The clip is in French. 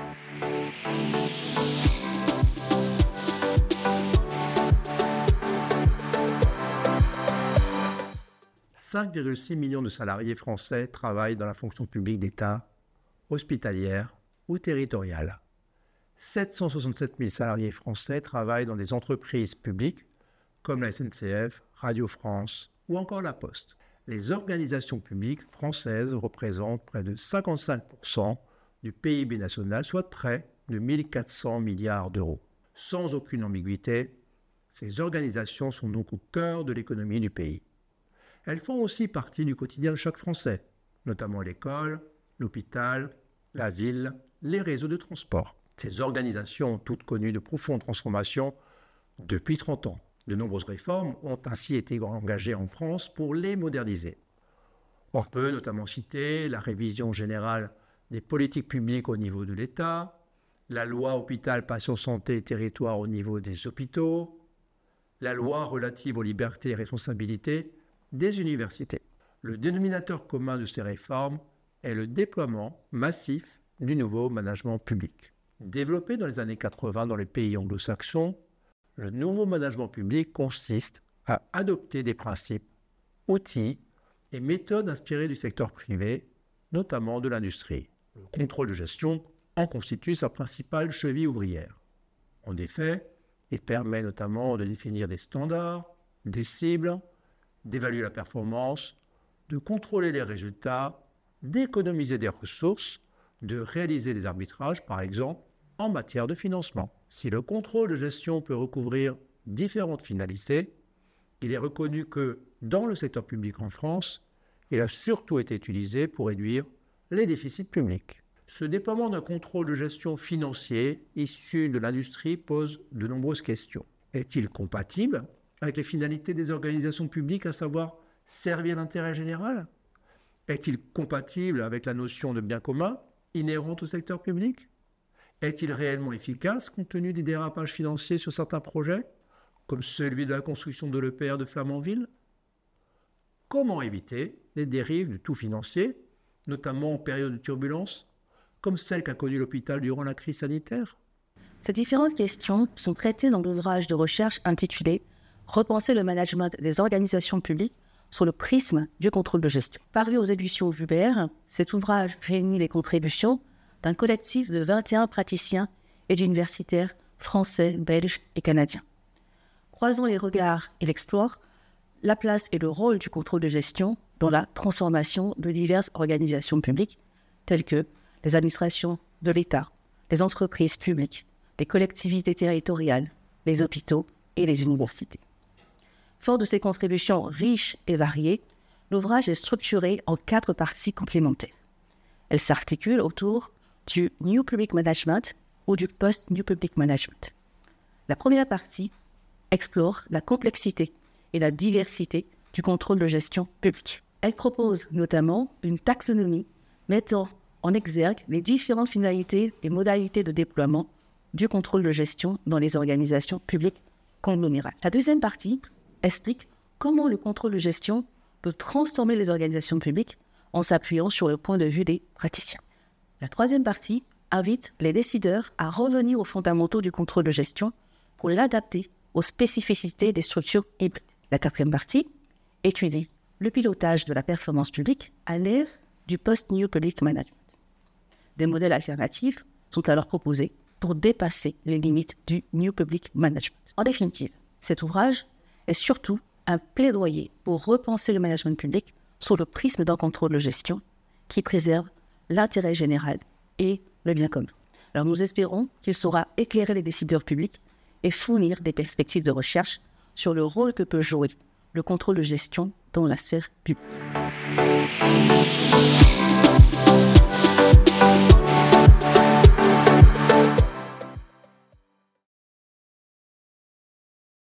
5,6 millions de salariés français travaillent dans la fonction publique d'État, hospitalière ou territoriale. 767 000 salariés français travaillent dans des entreprises publiques comme la SNCF, Radio France ou encore la Poste. Les organisations publiques françaises représentent près de 55% du PIB national, soit près de 1 400 milliards d'euros. Sans aucune ambiguïté, ces organisations sont donc au cœur de l'économie du pays. Elles font aussi partie du quotidien de chaque Français, notamment l'école, l'hôpital, la ville, les réseaux de transport. Ces organisations ont toutes connu de profondes transformations depuis 30 ans. De nombreuses réformes ont ainsi été engagées en France pour les moderniser. On peut notamment citer la révision générale des politiques publiques au niveau de l'État, la loi hôpital, patient, santé et territoire au niveau des hôpitaux, la loi relative aux libertés et responsabilités des universités. Le dénominateur commun de ces réformes est le déploiement massif du nouveau management public. Développé dans les années 80 dans les pays anglo-saxons, le nouveau management public consiste à adopter des principes, outils et méthodes inspirés du secteur privé, notamment de l'industrie. Le contrôle de gestion en constitue sa principale cheville ouvrière. En effet, il permet notamment de définir des standards, des cibles, d'évaluer la performance, de contrôler les résultats, d'économiser des ressources, de réaliser des arbitrages, par exemple, en matière de financement. Si le contrôle de gestion peut recouvrir différentes finalités, il est reconnu que, dans le secteur public en France, il a surtout été utilisé pour réduire les déficits publics. Ce déploiement d'un contrôle de gestion financier issu de l'industrie pose de nombreuses questions. Est-il compatible avec les finalités des organisations publiques, à savoir servir l'intérêt général? Est-il compatible avec la notion de bien commun inhérente au secteur public? Est-il réellement efficace compte tenu des dérapages financiers sur certains projets, comme celui de la construction de l'EPR de Flamanville? Comment éviter les dérives du tout financier, notamment en période de turbulence, comme celle qu'a connue l'hôpital durant la crise sanitaire? Ces différentes questions sont traitées dans l'ouvrage de recherche intitulé « Repenser le management des organisations publiques sur le prisme du contrôle de gestion ». Paru aux éditions Vubert, cet ouvrage réunit les contributions d'un collectif de 21 praticiens et d'universitaires français, belges et canadiens. Croisant les regards, il explore la place et le rôle du contrôle de gestion dans la transformation de diverses organisations publiques, telles que les administrations de l'État, les entreprises publiques, les collectivités territoriales, les hôpitaux et les universités. Fort de ces contributions riches et variées, l'ouvrage est structuré en 4 parties complémentaires. Elle s'articule autour du New Public Management ou du Post-New Public Management. La première partie explore la complexité et la diversité du contrôle de gestion publique. Elle propose notamment une taxonomie mettant en exergue les différentes finalités et modalités de déploiement du contrôle de gestion dans les organisations publiques conglomérales. La deuxième partie explique comment le contrôle de gestion peut transformer les organisations publiques en s'appuyant sur le point de vue des praticiens. La troisième partie invite les décideurs à revenir aux fondamentaux du contrôle de gestion pour l'adapter aux spécificités des structures hybrides. La quatrième partie étudie le pilotage de la performance publique à l'ère du Post-New Public Management. Des modèles alternatifs sont alors proposés pour dépasser les limites du New Public Management. En définitive, cet ouvrage est surtout un plaidoyer pour repenser le management public sous le prisme d'un contrôle de gestion qui préserve l'intérêt général et le bien commun. Alors nous espérons qu'il saura éclairer les décideurs publics et fournir des perspectives de recherche sur le rôle que peut jouer le contrôle de gestion dans la sphère publique.